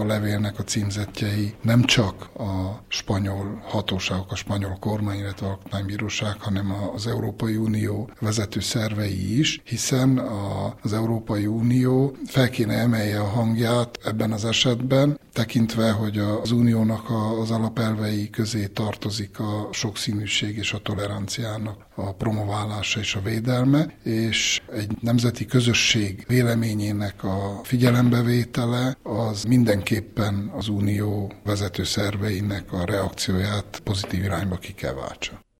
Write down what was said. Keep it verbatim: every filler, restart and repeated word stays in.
a levélnek a címzettjei nem csak a spanyol hatóságok, a spanyol kormány, illetve alkotmánybíróság, hanem az Európai Unió vezető szervei is, hiszen az Európai Unió fel kéne emelje a hangját ebben az esetben, tekintve, hogy az uniónak az alapelvei közé tartozik a sokszínűség és a toleranciának a promoválása és a védelme, és egy nemzeti közösség véleményének a figyelembevétele az mindenképpen az unió vezető szerveinek a reakcióját pozitív irányba ki kell váltsa.